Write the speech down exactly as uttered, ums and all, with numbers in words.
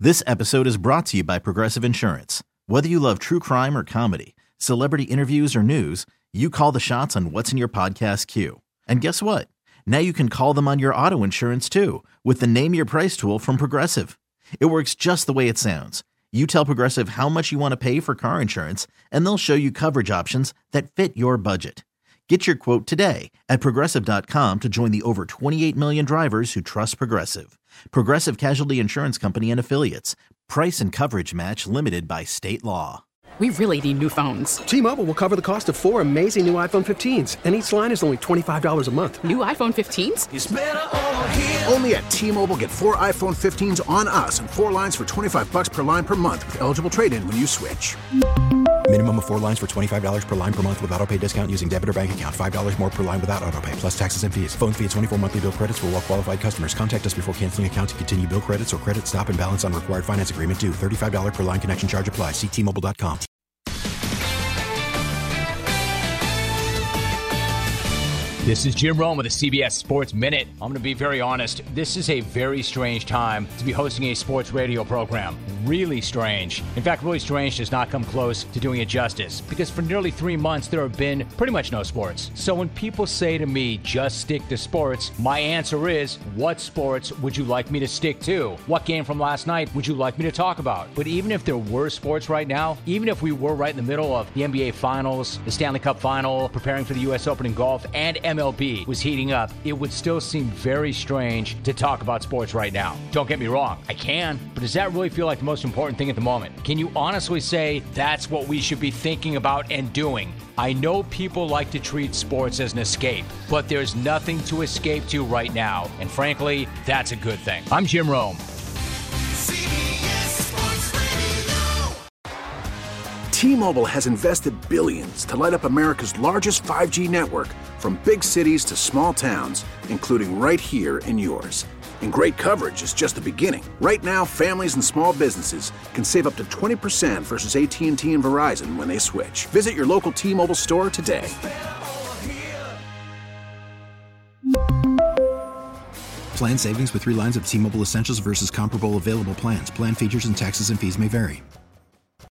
This episode is brought to you by Progressive Insurance. Whether you love true crime or comedy, celebrity interviews or news, you call the shots on what's in your podcast queue. And guess what? Now you can call them on your auto insurance too with the Name Your Price tool from Progressive. It works just the way it sounds. You tell Progressive how much you want to pay for car insurance, and they'll show you coverage options that fit your budget. Get your quote today at Progressive dot com to join the over twenty-eight million drivers who trust Progressive. Progressive Casualty Insurance Company and Affiliates. Price and coverage match limited by state law. We really need new phones. T-Mobile will cover the cost of four amazing new iPhone fifteens, and each line is only twenty-five dollars a month. New iPhone fifteens? It's better over here. Only at T-Mobile, get four iPhone fifteens on us and four lines for twenty-five bucks per line per month with eligible trade-in when you switch. Minimum of four lines for twenty-five dollars per line per month with autopay discount using debit or bank account. five dollars more per line without autopay, plus taxes and fees. Phone fee at twenty-four monthly bill credits for well-qualified customers. Contact us before canceling account to continue bill credits or credit stop and balance on required finance agreement due. thirty-five dollars per line connection charge applies. See T Mobile dot com. This is Jim Rome with the C B S Sports Minute. I'm going to be very honest. This is a very strange time to be hosting a sports radio program. Really strange. In fact, really strange does not come close to doing it justice, because for nearly three months there have been pretty much no sports. So when people say to me, just stick to sports, my answer is, what sports would you like me to stick to? What game from last night would you like me to talk about? But even if there were sports right now, even if we were right in the middle of the N B A Finals, the Stanley Cup Final, preparing for the U S Open in golf, and M L B was heating up, it would still seem very strange to talk about sports right now. Don't get me wrong, I can, but does that really feel like the most important thing at the moment? Can you honestly say that's what we should be thinking about and doing? I know people like to treat sports as an escape, but there's nothing to escape to right now, and frankly, that's a good thing. I'm Jim Rome. T-Mobile has invested billions to light up America's largest five G network, from big cities to small towns, including right here in yours. And great coverage is just the beginning. Right now, families and small businesses can save up to twenty percent versus A T and T and Verizon when they switch. Visit your local T-Mobile store today. Plan savings with three lines of T-Mobile Essentials versus comparable available plans. Plan features and taxes and fees may vary.